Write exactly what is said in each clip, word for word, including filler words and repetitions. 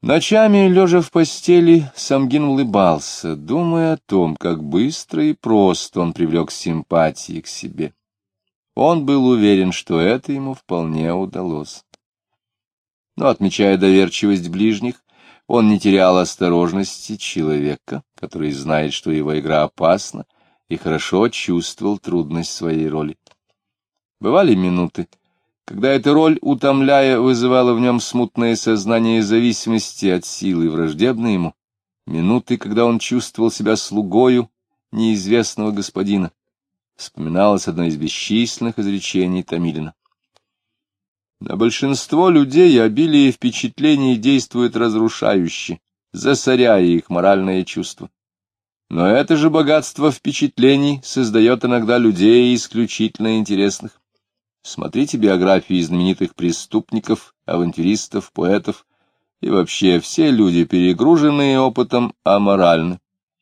Ночами, лежа в постели, Самгин улыбался, думая о том, как быстро и просто он привлек симпатии к себе. Он был уверен, что это ему вполне удалось. Но, отмечая доверчивость ближних, он не терял осторожности человека, который знает, что его игра опасна, и хорошо чувствовал трудность своей роли. Бывали минуты, когда эта роль, утомляя, вызывала в нем смутное сознание зависимости от силы, враждебной ему, минуты, когда он чувствовал себя слугою неизвестного господина. Вспоминалось одно из бесчисленных изречений Томилина. На большинство людей обилие впечатлений действует разрушающе, засоряя их моральное чувство. Но это же богатство впечатлений создает иногда людей исключительно интересных. Смотрите биографии знаменитых преступников, авантюристов, поэтов, и вообще все люди, перегруженные опытом, аморальны.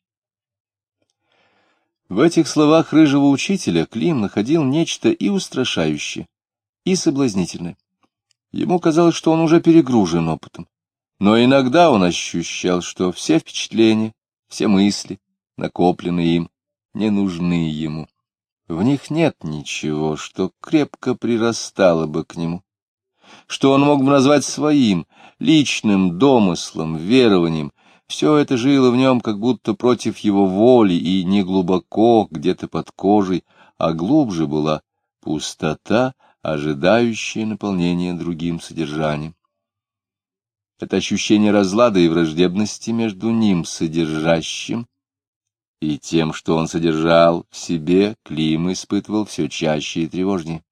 В этих словах рыжего учителя Клим находил нечто и устрашающее, и соблазнительное. Ему казалось, что он уже перегружен опытом, но иногда он ощущал, что все впечатления, все мысли, накопленные им, не нужны ему. В них нет ничего, что крепко прирастало бы к нему, что он мог бы назвать своим, личным домыслом, верованием. Все это жило в нем как будто против его воли и не глубоко, где-то под кожей, а глубже была пустота, ожидающая наполнения другим содержанием. Это ощущение разлада и враждебности между ним, содержащим, и тем, что он содержал в себе, Клим испытывал все чаще и тревожнее.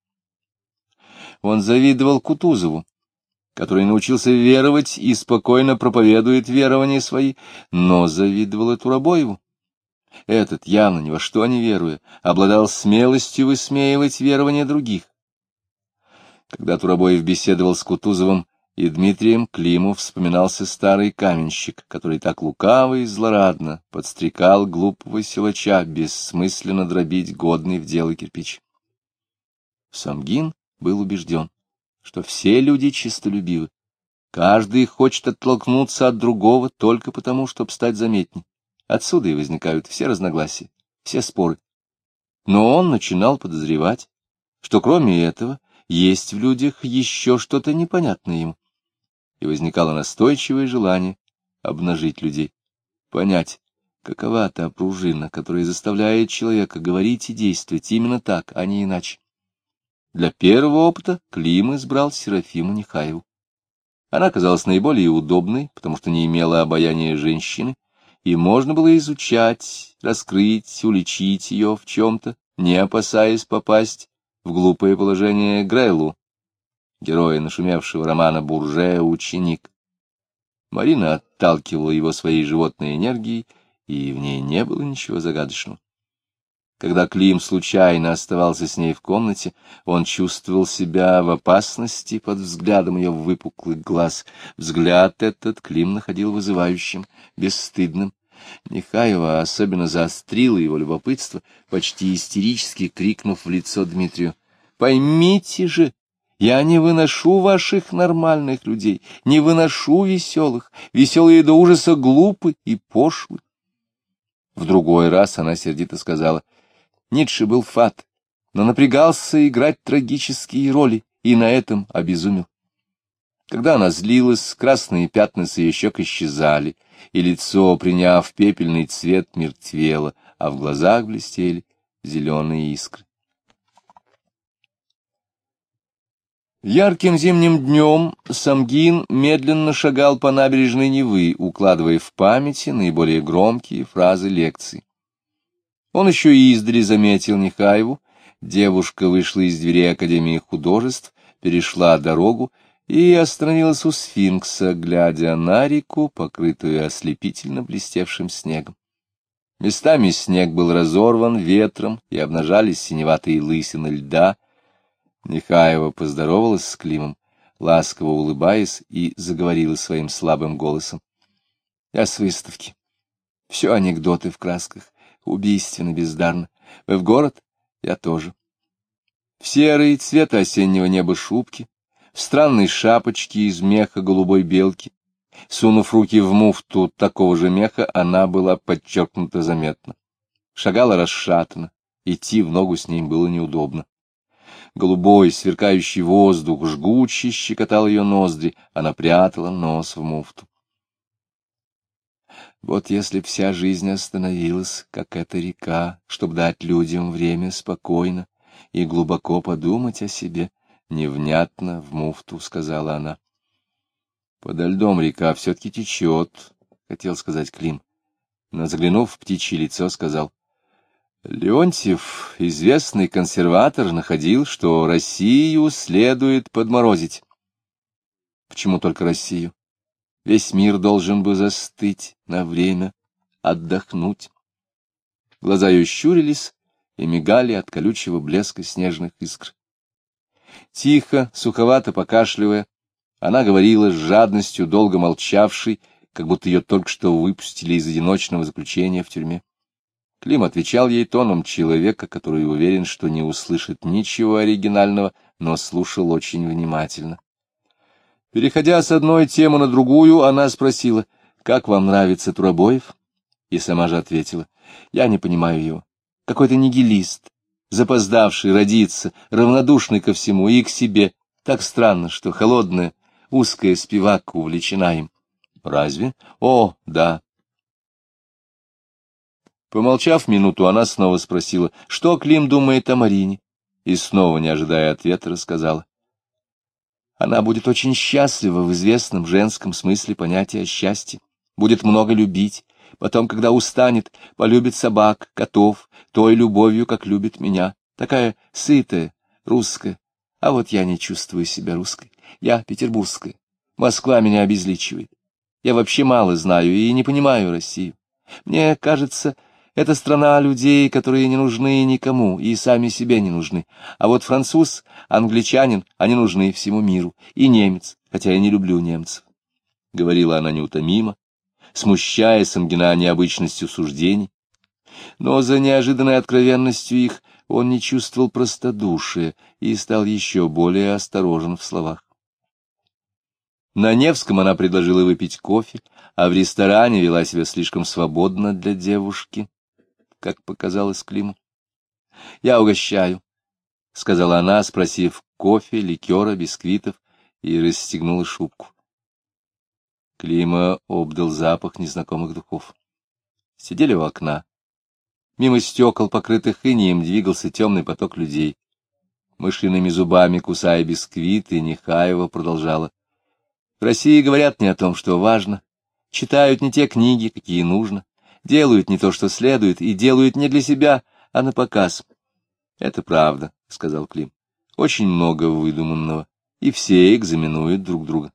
Он завидовал Кутузову, который научился веровать и спокойно проповедует верования свои, но завидовал и Турабоеву. Этот, явно ни во что не веруя, обладал смелостью высмеивать верования других. Когда Турабоев беседовал с Кутузовым и Дмитрием, Климу вспоминался старый каменщик, который так лукаво и злорадно подстрекал глупого силача бессмысленно дробить годный в дело кирпич. Самгин был убежден, что все люди честолюбивы. Каждый хочет оттолкнуться от другого только потому, чтобы стать заметней. Отсюда и возникают все разногласия, все споры. Но он начинал подозревать, что кроме этого есть в людях еще что-то непонятное ему. И возникало настойчивое желание обнажить людей, понять, какова та пружина, которая заставляет человека говорить и действовать именно так, а не иначе. Для первого опыта Клим избрал Серафиму Нехаеву. Она казалась наиболее удобной, потому что не имела обаяния женщины, и можно было изучать, раскрыть, уличить ее в чем-то, не опасаясь попасть в глупое положение Грэлу, героя нашумевшего романа «Бурже. Ученик». Марина отталкивала его своей животной энергией, и в ней не было ничего загадочного. Когда Клим случайно оставался с ней в комнате, он чувствовал себя в опасности под взглядом ее выпуклых глаз. Взгляд этот Клим находил вызывающим, бесстыдным. Нехаева особенно заострила его любопытство, почти истерически крикнув в лицо Дмитрию: «Поймите же, я не выношу ваших нормальных людей, не выношу веселых, веселые до ужаса глупы и пошлы». В другой раз она сердито сказала: «Ницше был фат, но напрягался играть трагические роли, и на этом обезумел». Когда она злилась, красные пятна с ее щек исчезали, и лицо, приняв пепельный цвет, мертвело, а в глазах блестели зеленые искры. Ярким зимним днем Самгин медленно шагал по набережной Невы, укладывая в памяти наиболее громкие фразы лекций. Он еще и издали заметил Нехаеву. Девушка вышла из дверей Академии художеств, перешла дорогу и остановилась у сфинкса, глядя на реку, покрытую ослепительно блестевшим снегом. Местами снег был разорван ветром, и обнажались синеватые лысины льда. Нехаева поздоровалась с Климом, ласково улыбаясь, и заговорила своим слабым голосом: «Я с выставки. Все анекдоты в красках, убийственно бездарно. Вы в город? Я тоже. В серый цвета осеннего неба шубки, в странной шапочке из меха голубой белки, Сунув руки в муфту такого же меха, она была подчеркнуто заметна. Шагала расшатанно, идти в ногу с ней было неудобно. Голубой, сверкающий воздух жгуче щекотал ее ноздри, она прятала нос в муфту. Вот если б вся жизнь остановилась, как эта река, чтобы дать людям время спокойно и глубоко подумать о себе, невнятно в муфту сказала она. Подо льдом река все-таки течет, хотел сказать Клим, но, заглянув в птичье лицо, сказал: Леонтьев, известный консерватор, находил, что Россию следует подморозить. Почему только Россию? Весь мир должен бы застыть на время, отдохнуть. Глаза ее щурились и мигали от колючего блеска снежных искр. Тихо, суховато покашливая, она говорила с жадностью долго молчавшей, как будто ее только что выпустили из одиночного заключения в тюрьме. Клим отвечал ей тоном человека, который уверен, что не услышит ничего оригинального, но слушал очень внимательно. Переходя с одной темы на другую, она спросила: «Как вам нравится Турабоев?» И сама же ответила: «Я не понимаю его. Какой-то нигилист, запоздавший родиться, равнодушный ко всему и к себе. Так странно, что холодная, узкая спивака увлечена им». «Разве?» «О, да». Помолчав минуту, она снова спросила, что Клим думает о Марине, и снова, не ожидая ответа, рассказала. Она будет очень счастлива в известном женском смысле понятия счастья, будет много любить, потом, когда устанет, полюбит собак, котов, той любовью, как любит меня, такая сытая, русская. А вот я не чувствую себя русской, я петербургская, Москва меня обезличивает. Я вообще мало знаю и не понимаю Россию. Мне кажется, это страна людей, которые не нужны никому и сами себе не нужны. А вот француз, англичанин, они нужны всему миру. И немец, хотя я не люблю немцев. Говорила она неутомимо, смущая Самгина необычностью суждений. Но за неожиданной откровенностью их он не чувствовал простодушия и стал еще более осторожен в словах. На Невском она предложила выпить кофе, а в ресторане вела себя слишком свободно для девушки, как показалось Климу. «Я угощаю», — сказала она, спросив кофе, ликера, бисквитов, и расстегнула шубку. Клима обдал запах незнакомых духов. Сидели у окна. Мимо стекол, покрытых инеем, двигался темный поток людей. Мышиными зубами, кусая бисквиты, Нехаева продолжала. В России говорят не о том, что важно, читают не те книги, какие нужно, делают не то, что следует, и делают не для себя, а на показ. — Это правда, — сказал Клим. — Очень много выдуманного, и все экзаменуют друг друга.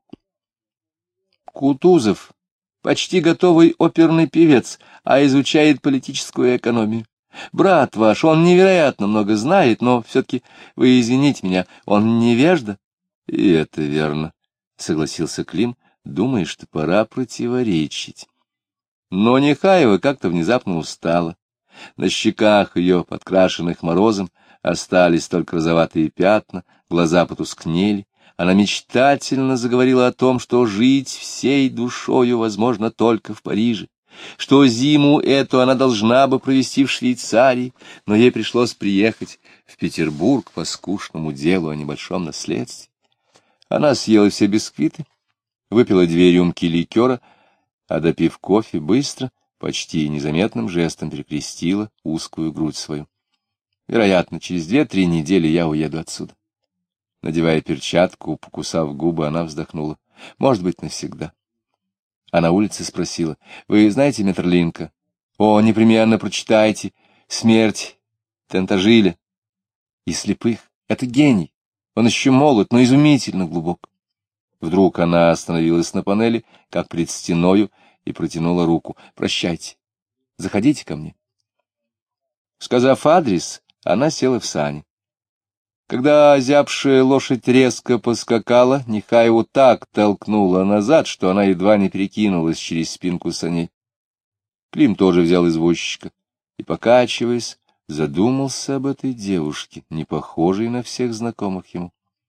Кутузов — почти готовый оперный певец, а изучает политическую экономию. Брат ваш, он невероятно много знает, но все-таки, вы извините меня, он невежда. — И это верно, — согласился Клим, думая, что пора противоречить. Но Нехаева как-то внезапно устала. На щеках ее, подкрашенных морозом, остались только розоватые пятна, глаза потускнели. Она мечтательно заговорила о том, что жить всей душою возможно только в Париже, что зиму эту она должна бы провести в Швейцарии, но ей пришлось приехать в Петербург по скучному делу о небольшом наследстве. Она съела все бисквиты, выпила две рюмки ликера, а, допив кофе, быстро, почти незаметным жестом перекрестила узкую грудь свою. Вероятно, через две-три недели я уеду отсюда. Надевая перчатку, покусав губы, она вздохнула. Может быть, навсегда. А на улице спросила. Вы знаете Метерлинка? О, непременно прочитайте. Смерть Тентажиля и слепых. Это гений. Он еще молод, но изумительно глубок. Вдруг она остановилась на панели, как пред стеною, и протянула руку. «Прощайте. Заходите ко мне». Сказав адрес, она села в сани. Когда озябшая лошадь резко поскакала, Нехаеву так толкнула назад, что она едва не перекинулась через спинку саней. Клим тоже взял извозчика и, покачиваясь, задумался об этой девушке, не похожей на всех знакомых ему.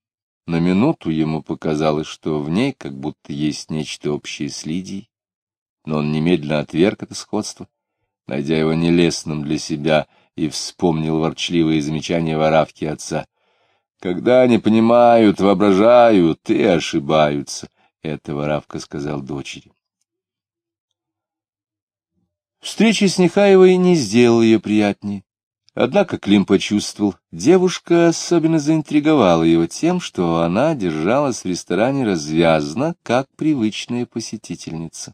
На минуту ему показалось, что в ней как будто есть нечто общее с Лидией, но он немедленно отверг это сходство, найдя его нелестным для себя, и вспомнил ворчливые замечания воравки отца. «Когда они понимают, воображают и ошибаются», — это воравка сказал дочери. Встреча с Нехаевой не сделала ее приятнее. Однако Клим почувствовал, девушка особенно заинтриговала его тем, что она держалась в ресторане развязно, как привычная посетительница.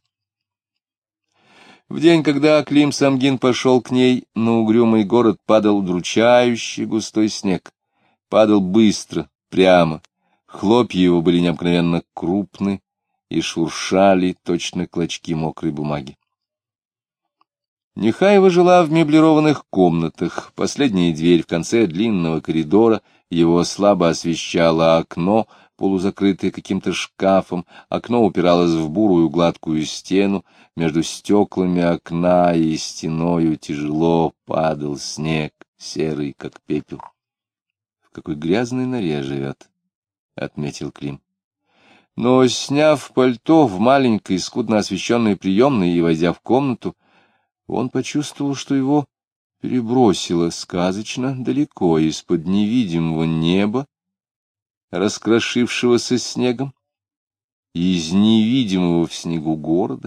В день, когда Клим Самгин пошел к ней, на угрюмый город падал удручающий густой снег. Падал быстро, прямо. Хлопья его были необыкновенно крупны и шуршали точно клочки мокрой бумаги. Нехаева жила в меблированных комнатах. Последняя дверь в конце длинного коридора, его слабо освещало окно, полузакрытое каким-то шкафом. Окно упиралось в бурую гладкую стену. Между стеклами окна и стеною тяжело падал снег, серый, как пепел. — В какой грязной норе живет, — отметил Клим. Но, сняв пальто в маленькой, скудно освещенной приемной и войдя в комнату, он почувствовал, что его перебросило сказочно далеко из-под невидимого неба, раскрошившегося снегом, и из невидимого в снегу города.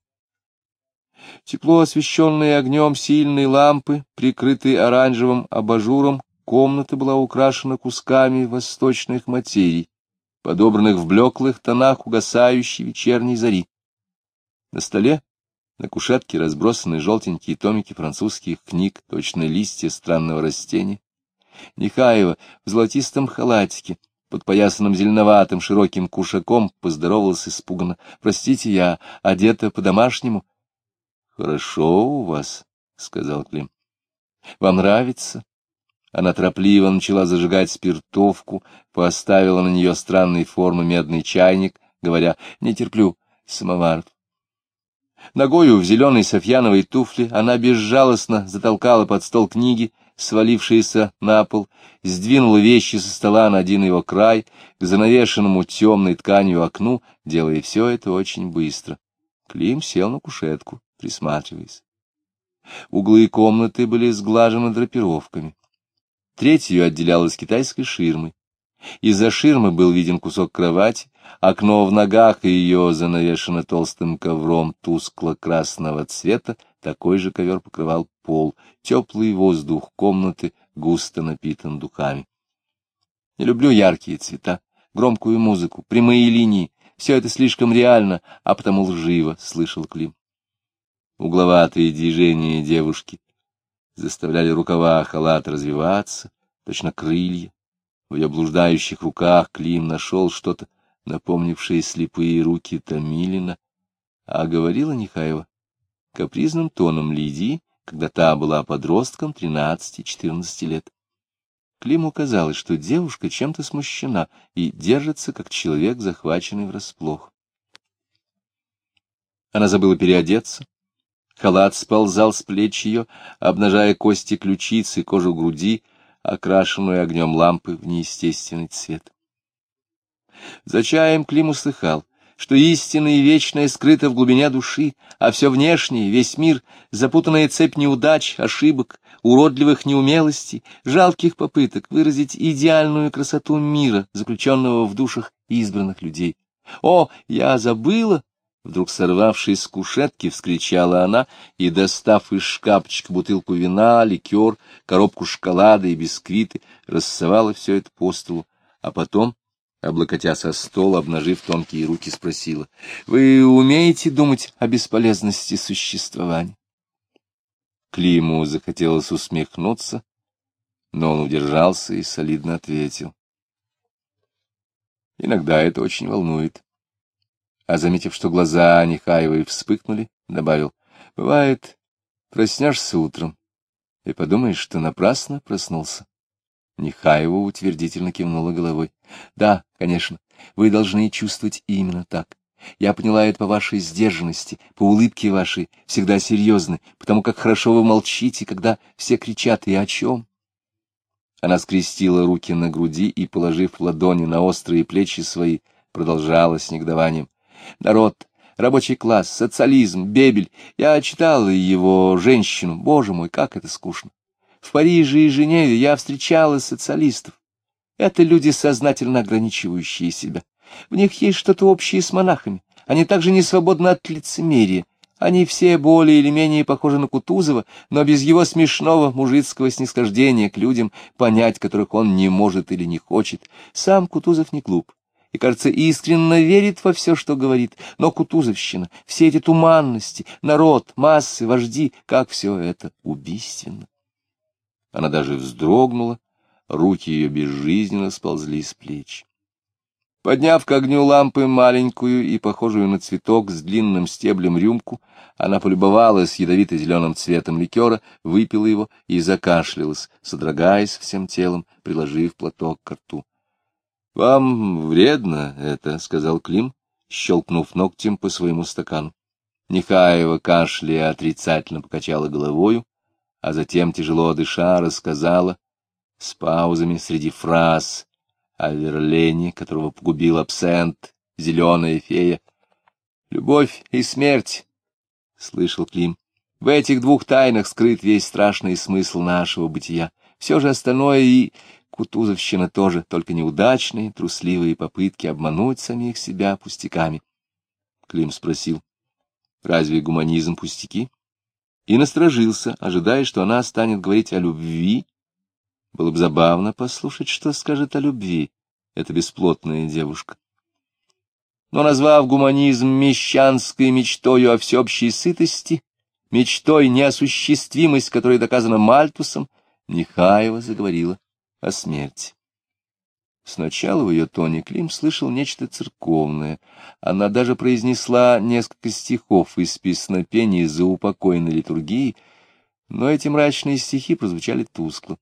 Тепло освещенные огнем сильной лампы, прикрытой оранжевым абажуром, комната была украшена кусками восточных материй, подобранных в блеклых тонах угасающей вечерней зари. На столе, на кушетке разбросаны желтенькие томики французских книг, точно листья странного растения. Нехаева в золотистом халатике, подпоясанном зеленоватым широким кушаком, поздоровалась испуганно. — Простите, я одета по-домашнему. — Хорошо у вас, — сказал Клим. — Вам нравится? Она торопливо начала зажигать спиртовку, поставила на нее странной формы медный чайник, говоря: «Не терплю самоваров». Ногою в зеленой софьяновой туфле она безжалостно затолкала под стол книги, свалившиеся на пол, сдвинула вещи со стола на один его край, к занавешенному темной тканью окну, делая все это очень быстро. Клим сел на кушетку, присматриваясь. Углы комнаты были сглажены драпировками. Треть ее отделялась китайской ширмой. Из-за ширмы был виден кусок кровати, окно в ногах ее занавешено толстым ковром тускло-красного цвета, такой же ковер покрывал пол, теплый воздух комнаты густо напитан духами. Не люблю яркие цвета, громкую музыку, прямые линии, все это слишком реально, а потому лживо, — слышал Клим. Угловатые движения девушки заставляли рукава халата развиваться, точно крылья. В ее блуждающих руках Клим нашел что-то, напомнившее слепые руки Томилина, а говорила Нехаева капризным тоном Лидии, когда та была подростком тринадцати-четырнадцати лет. Климу казалось, что девушка чем-то смущена и держится, как человек, захваченный врасплох. Она забыла переодеться. Халат сползал с плеч ее, обнажая кости ключиц и кожу груди, окрашенную огнем лампы в неестественный цвет. За чаем Клим услыхал, что истинное и вечное скрыто в глубине души, а все внешнее, весь мир, запутанная цепь неудач, ошибок, уродливых неумелостей, жалких попыток выразить идеальную красоту мира, заключенного в душах избранных людей. «О, я забыла!» Вдруг, сорвавшись с кушетки, вскричала она и, достав из шкафчика бутылку вина, ликер, коробку шоколада и бисквиты, рассовала все это по столу, а потом, облокотясь о стол, обнажив тонкие руки, спросила: «Вы умеете думать о бесполезности существования?» Климу захотелось усмехнуться, но он удержался и солидно ответил: «Иногда это очень волнует». А, заметив, что глаза Нехаевой вспыхнули, добавил: «Бывает, проснешься утром и подумаешь, что напрасно проснулся». Нехаева утвердительно кивнула головой. «Да, конечно, вы должны чувствовать именно так. Я поняла это по вашей сдержанности, по улыбке вашей, всегда серьезной, потому как хорошо вы молчите, когда все кричат, и о чем». Она скрестила руки на груди и, положив ладони на острые плечи свои, продолжала с негодованием. Народ, рабочий класс, социализм, Бебель. Я читала его «Женщину». Боже мой, как это скучно. В Париже и Женеве я встречала социалистов. Это люди, сознательно ограничивающие себя. В них есть что-то общее с монахами. Они также не свободны от лицемерия. Они все более или менее похожи на Кутузова, но без его смешного мужицкого снисхождения к людям, понять которых он не может или не хочет. Сам Кутузов не глуп и, кажется, искренне верит во все, что говорит. Но кутузовщина, все эти туманности, народ, массы, вожди, как все это убийственно. Она даже вздрогнула, руки ее безжизненно сползли с плеч. Подняв к огню лампы маленькую и похожую на цветок с длинным стеблем рюмку, она полюбовалась ядовито-зеленым цветом ликера, выпила его и закашлялась, содрогаясь всем телом, приложив платок к рту. — Вам вредно это, — сказал Клим, щелкнув ногтем по своему стакану. Нехаева, кашляя, отрицательно покачала головою, а затем, тяжело дыша, рассказала, с паузами среди фраз, о Верлене, которого погубил абсент, зеленая фея. «Любовь и смерть», — слышал Клим, — «в этих двух тайнах скрыт весь страшный смысл нашего бытия. Все же остальное и кутузовщина тоже, только неудачные, трусливые попытки обмануть самих себя пустяками». Клим спросил, «Разве гуманизм пустяки?» И насторожился, ожидая, что она станет говорить о любви. Было бы забавно послушать, что скажет о любви эта бесплотная девушка. Но, назвав гуманизм мещанской мечтою о всеобщей сытости, мечтой, неосуществимость которой доказана Мальтусом, Нехаева заговорила о смерти. Сначала в ее тоне Клим слышал нечто церковное. Она даже произнесла несколько стихов из песнопений заупокойной литургии, но эти мрачные стихи прозвучали тускло.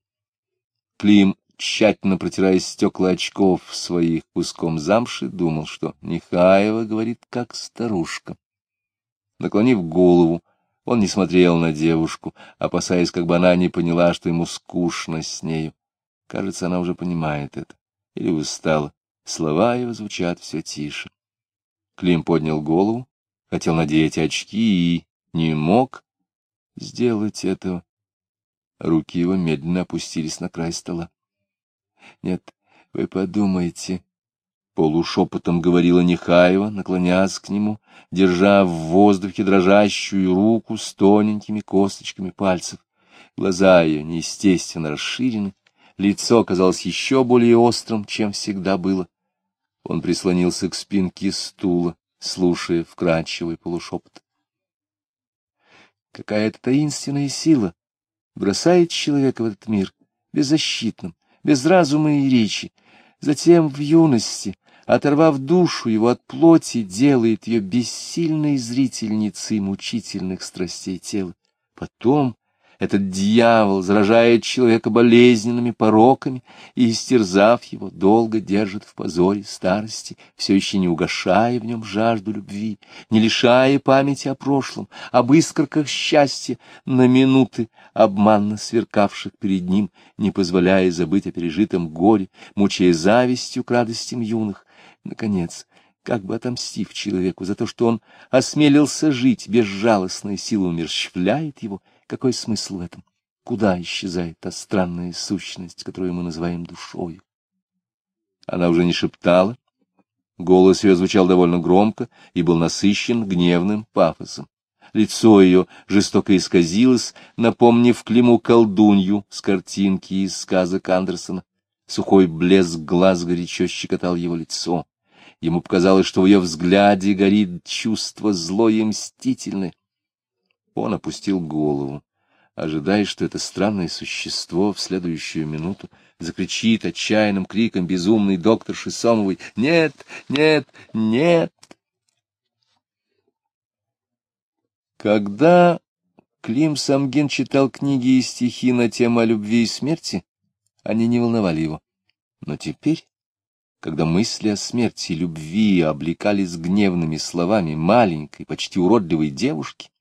Клим, тщательно протирая стекла очков своих куском замши, думал, что Нехаева говорит как старушка. Наклонив голову, он не смотрел на девушку, опасаясь, как бы она не поняла, что ему скучно с нею. Кажется, она уже понимает это. Или устала. Слова его звучат все тише. Клим поднял голову, хотел надеть очки и не мог сделать этого. Руки его медленно опустились на край стола. — Нет, вы подумайте, — полушепотом говорила Нехаева, наклоняясь к нему, держа в воздухе дрожащую руку с тоненькими косточками пальцев. Глаза ее неестественно расширены, лицо казалось еще более острым, чем всегда было. Он прислонился к спинке стула, слушая вкрадчивый полушепот. Какая-то таинственная сила бросает человека в этот мир, беззащитным, без разума и речи. Затем в юности, оторвав душу его от плоти, делает ее бессильной зрительницей мучительных страстей тела. Потом этот дьявол заражает человека болезненными пороками и, истерзав его, долго держит в позоре старости, все еще не угашая в нем жажду любви, не лишая памяти о прошлом, об искорках счастья, на минуты обманно сверкавших перед ним, не позволяя забыть о пережитом горе, мучая завистью к радостям юных. Наконец, как бы отомстив человеку за то, что он осмелился жить, безжалостная сила умерщвляет его. Какой смысл в этом? Куда исчезает та странная сущность, которую мы называем душою? Она уже не шептала. Голос ее звучал довольно громко и был насыщен гневным пафосом. Лицо ее жестоко исказилось, напомнив Климу колдунью с картинки из сказок Андерсона. Сухой блеск глаз горячо щекотал его лицо. Ему показалось, что в ее взгляде горит чувство злое и мстительное. Он опустил голову, ожидая, что это странное существо в следующую минуту закричит отчаянным криком безумный доктор Шисомовой: «Нет! Нет! Нет!» Когда Клим Самгин читал книги и стихи на тему о любви и смерти, они не волновали его. Но теперь, когда мысли о смерти и любви облекались гневными словами маленькой, почти уродливой девушки,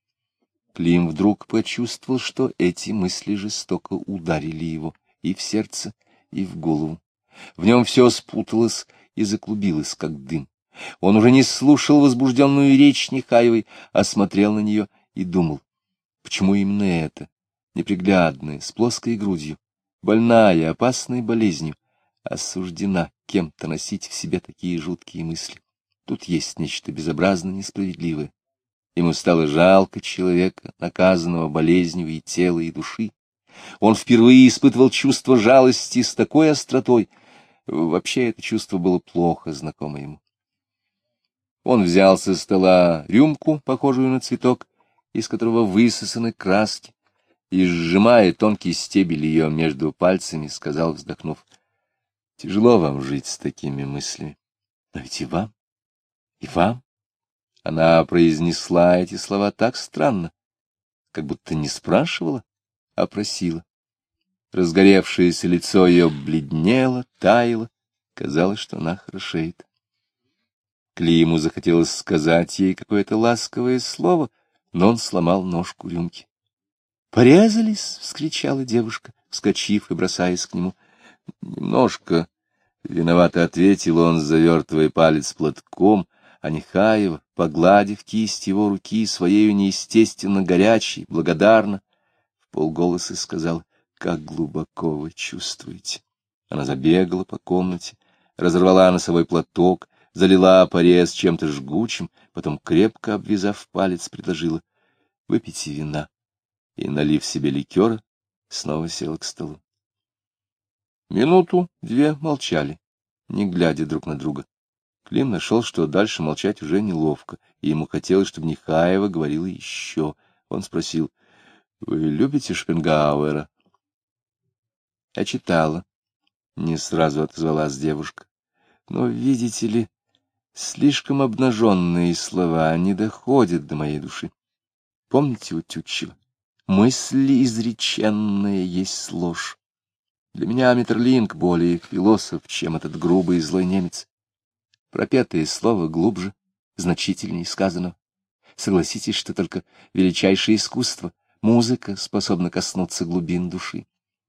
Клим вдруг почувствовал, что эти мысли жестоко ударили его и в сердце, и в голову. В нем все спуталось и заклубилось, как дым. Он уже не слушал возбужденную речь Нехаевой, а смотрел на нее и думал, почему именно это, неприглядная, с плоской грудью, больная, опасной болезнью, осуждена кем-то носить в себе такие жуткие мысли. Тут есть нечто безобразно несправедливое. Ему стало жалко человека, наказанного болезнью и тела, и души. Он впервые испытывал чувство жалости с такой остротой. Вообще это чувство было плохо знакомо ему. Он взял со стола рюмку, похожую на цветок, из которого высосаны краски, и, сжимая тонкий стебель ее между пальцами, сказал, вздохнув, «Тяжело вам жить с такими мыслями. Но ведь и вам, и вам». Она произнесла эти слова так странно, как будто не спрашивала, а просила. Разгоревшееся лицо ее бледнело, таяло, казалось, что она хорошеет. Климу захотелось сказать ей какое-то ласковое слово, но он сломал ножку рюмки. «Порезались?» — вскричала девушка, вскочив и бросаясь к нему. «Немножко», — виновато ответил он, завертывая палец платком, а Нехаева, погладив кисть его руки своею неестественно горячей, благодарно, вполголоса сказал, «Как глубоко вы чувствуете». Она забегала по комнате, разорвала носовой платок, залила порез чем-то жгучим, потом, крепко обвязав палец, предложила, «Выпейте вина». И, налив себе ликера, снова села к столу. Минуту-две молчали, не глядя друг на друга. Клим нашел, что дальше молчать уже неловко, и ему хотелось, чтобы Нехаева говорила еще. Он спросил, «Вы любите Шопенгауэра?» «Я читала», — не сразу отозвалась девушка. «Но, видите ли, слишком обнаженные слова не доходят до моей души. Помните у Тютчева? Мысли изреченная есть ложь. Для меня Метерлинк более философ, чем этот грубый и злой немец. Пропетое слово глубже, значительнее сказанного. Согласитесь, что только величайшее искусство, музыка, способна коснуться глубин души».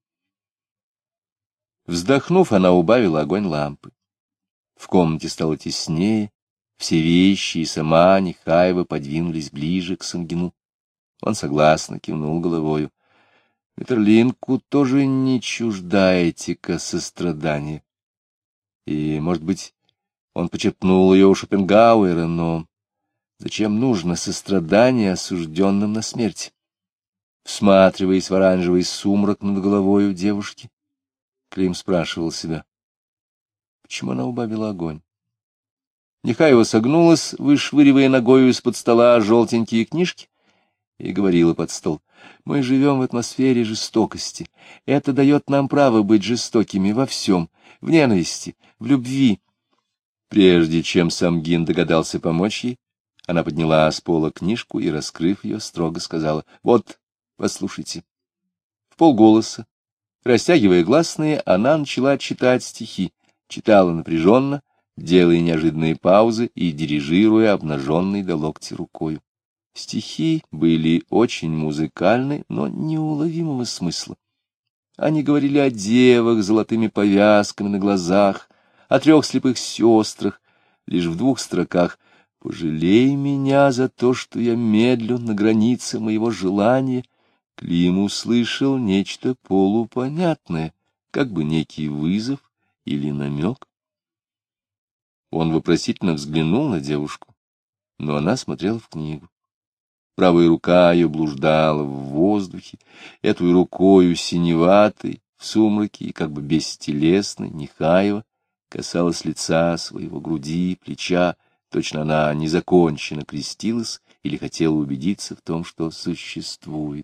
Вздохнув, она убавила огонь лампы. В комнате стало теснее, все вещи и сама Нехаева подвинулись ближе к Сунгину. Он согласно кивнул головою. Метерлинку тоже не чужда этика сострадания. И, может быть, он почерпнул ее у Шопенгауэра, но зачем нужно сострадание осужденным на смерть? Всматриваясь в оранжевый сумрак над головою девушки, Клим спрашивал себя, почему она убавила огонь. Нехаева согнулась, вышвыривая ногою из-под стола желтенькие книжки, и говорила под стол, «Мы живем в атмосфере жестокости. Это дает нам право быть жестокими во всем, в ненависти, в любви». Прежде чем Самгин догадался помочь ей, она подняла с пола книжку и, раскрыв ее, строго сказала, «Вот, послушайте». Вполголоса, растягивая гласные, она начала читать стихи, читала напряженно, делая неожиданные паузы и дирижируя обнаженной до локтя рукою. Стихи были очень музыкальны, но неуловимого смысла. Они говорили о девах с золотыми повязками на глазах, о трех слепых сестрах, лишь в двух строках «Пожалей меня за то, что я медлю на границе моего желания». Клим услышал нечто полупонятное, как бы некий вызов или намек. Он вопросительно взглянул на девушку, но она смотрела в книгу. Правая рука ее блуждала в воздухе, этой рукою синеватой, в сумраке и как бы бестелесной, Нехаева касалась лица своего, груди, плеча, точно она незаконченно крестилась или хотела убедиться в том, что существует.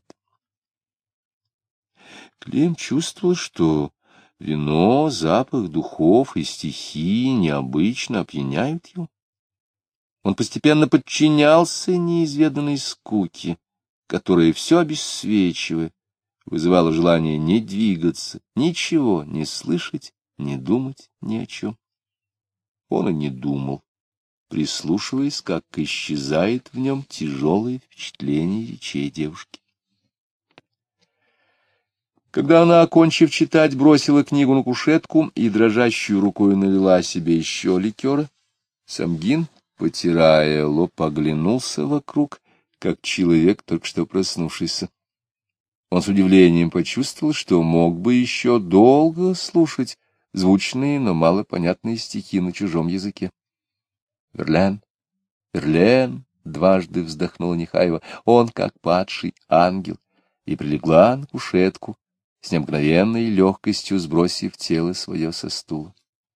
Клим чувствовал, что вино, запах духов и стихи необычно опьяняют его. Он постепенно подчинялся неизведанной скуке, которая, все обесцвечивая, вызывала желание не двигаться, ничего не слышать, не думать ни о чем. Он и не думал, прислушиваясь, как исчезает в нем тяжелое впечатление речей девушки. Когда она, окончив читать, бросила книгу на кушетку и дрожащую рукой налила себе еще ликера, Самгин, потирая лоб, оглянулся вокруг, как человек, только что проснувшийся. Он с удивлением почувствовал, что мог бы еще долго слушать звучные, но малопонятные стихи на чужом языке. «Верлен, Верлен!» — дважды вздохнула Нехаева. «Он, как падший ангел!» И прилегла на кушетку, с необыкновенной легкостью сбросив тело свое со стула.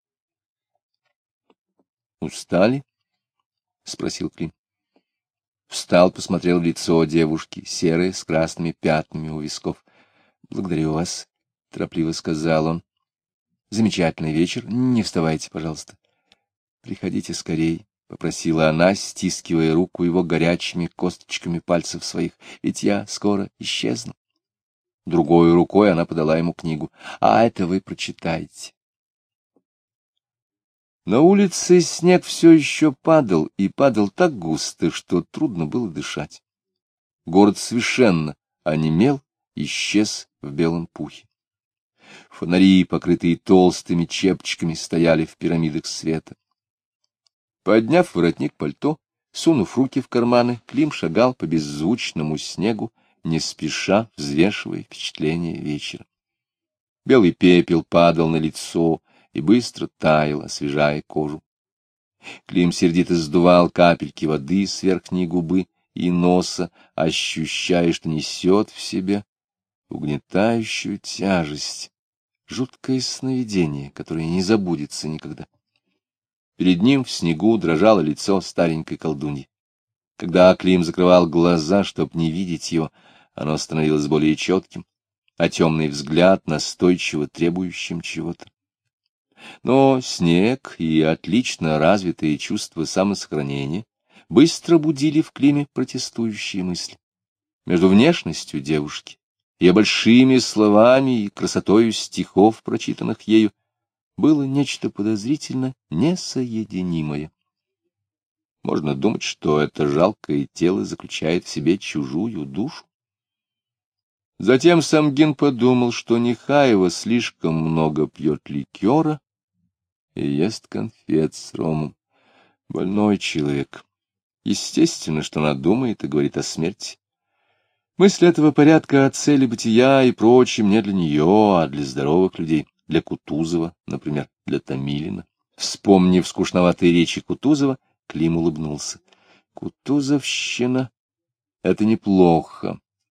«Устали?» — спросил Клим. Встал, посмотрел в лицо девушки, серое, с красными пятнами у висков. — Благодарю вас, — торопливо сказал он. — Замечательный вечер. Не вставайте, пожалуйста. — Приходите скорей, — попросила она, стискивая руку его горячими косточками пальцев своих, — ведь я скоро исчезну. Другой рукой она подала ему книгу. — А это вы прочитайте. На улице снег все еще падал, и падал так густо, что трудно было дышать. Город совершенно онемел, исчез в белом пухе. Фонари, покрытые толстыми чепчиками, стояли в пирамидах света. Подняв воротник пальто, сунув руки в карманы, Клим шагал по беззвучному снегу, не спеша взвешивая впечатления вечера. Белый пепел падал на лицо и быстро таял, освежая кожу. Клим сердито сдувал капельки воды с верхней губы и носа, ощущая, что несет в себе угнетающую тяжесть, жуткое сновидение, которое не забудется никогда. Перед ним в снегу дрожало лицо старенькой колдуньи. Когда Клим закрывал глаза, чтобы не видеть его, оно становилось более четким, а темный взгляд настойчиво требующим чего-то. Но снег и отлично развитые чувства самосохранения быстро будили в Климе протестующие мысли. Между внешностью девушки, ее большими словами и красотою стихов, прочитанных ею, было нечто подозрительно несоединимое. Можно думать, что это жалкое тело заключает в себе чужую душу. Затем Самгин подумал, что Нехаева слишком много пьет ликера и ест конфет с ромом. Больной человек. Естественно, что она думает и говорит о смерти. Мысль этого порядка о цели бытия и прочем не для нее, а для здоровых людей, для Кутузова, например, для Томилина. Вспомнив скучноватые речи Кутузова, Клим улыбнулся. Кутузовщина — это неплохо.